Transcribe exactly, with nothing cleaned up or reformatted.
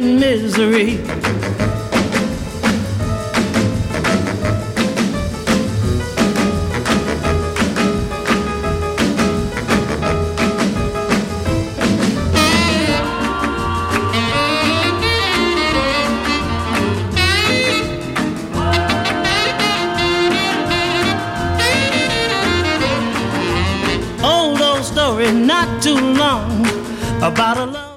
misery. Old old story, not too long, about a love.